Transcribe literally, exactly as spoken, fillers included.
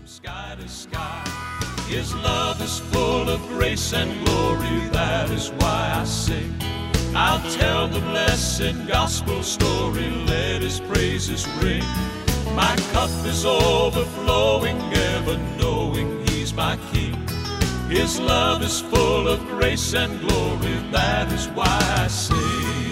from sky to sky. His love is full of grace and glory, that is why I sing. I'll tell the blessed gospel story, let his praises ring. My cup is overflowing, ever knowing he's my king. His love is full of grace and glory, that is why I sing.